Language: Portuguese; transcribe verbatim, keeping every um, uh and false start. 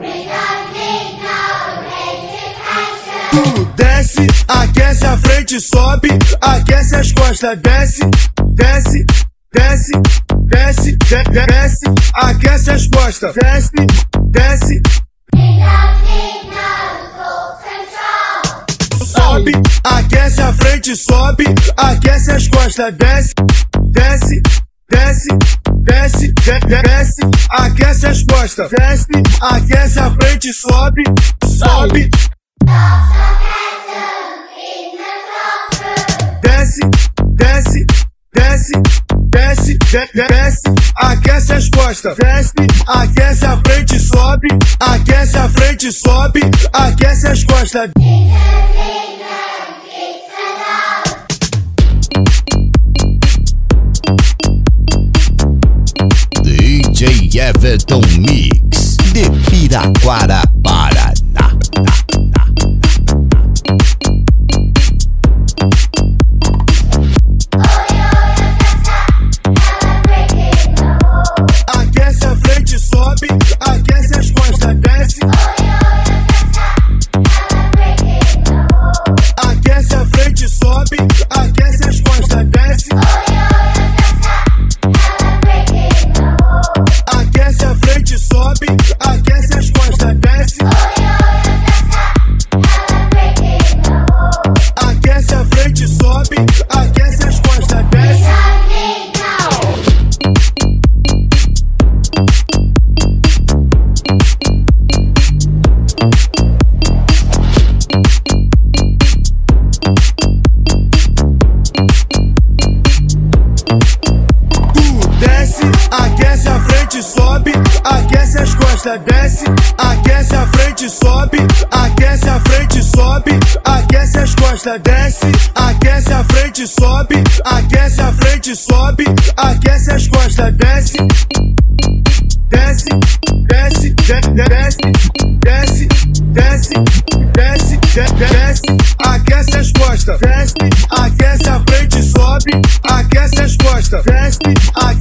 Tu desce, aquece a frente, sobe, aquece as costas, desce, desce, desce, desce, de, de, desce, aquece as costas, desce, desce. Sobe, aquece a frente, sobe, aquece as costas, desce, desce, desce, desce, de, de, desce, aquece as costas, desce, aquece a frente, sobe, sobe. Desce, desce, desce, desce, de, de, desce, aquece as costas, desce, aquece a frente, sobe, aquece a frente, sobe, aquece as costas. D J Everton Mix de Piraquara, Paraná. Aquece a frente, sobe, aquece as costas, desce. Aquece a frente, sobe, aquece as costas, desce. Aquece a frente, sobe, aquece as costas, desce. Aquece a frente, sobe, aquece as costas, desce. Aquece a frente, sobe, aquece as costas, desce. Aquece a frente, sobe, aquece a frente, sobe, aquece as costas, desce. Aquece a frente, sobe, aquece a frente, sobe, aquece as costas, desce. Desce, desce, de, de, desce, desce, desce, desce, de, de, desce, aquece as costas, desce, aquece a frente, sobe, aquece as costas, desce.